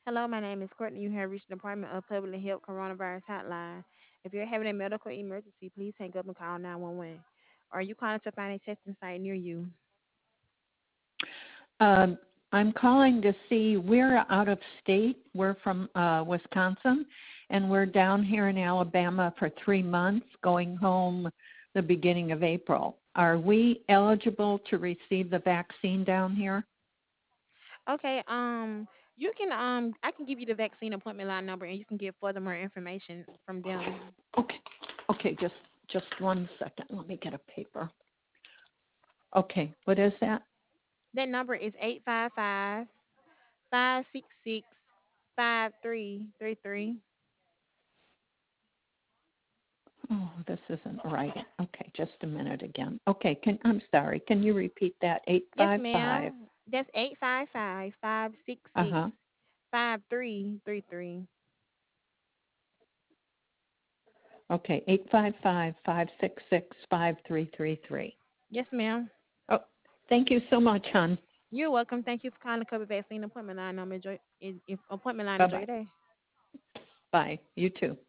Hello, my name is Courtney. You have reached the Department of Public Health Coronavirus Hotline. If you're having a medical emergency, please hang up and call 911. Are you calling to find a testing site near you? Um, I'm calling to see we're out of state. We're from Wisconsin, and we're down here in Alabama for 3 months, going home the beginning of April. Are we eligible to receive the vaccine down here? Okay, you can I can give you the vaccine appointment line number and you can get further more information from them. Okay, okay, just 1 second. Let me get a paper. Okay, what is that? That number is 855-566-5333. Oh, this isn't right. Okay, just a minute again. Okay, I'm sorry. Can you repeat that? Yes, 855. ma'am. That's 855-566-5333. Uh-huh. Okay, 855-566-5333. Yes, ma'am. Oh, thank you so much, hon. You're welcome. Thank you for calling the COVID vaccine appointment line. Enjoy your day. Bye-bye. Bye. You too.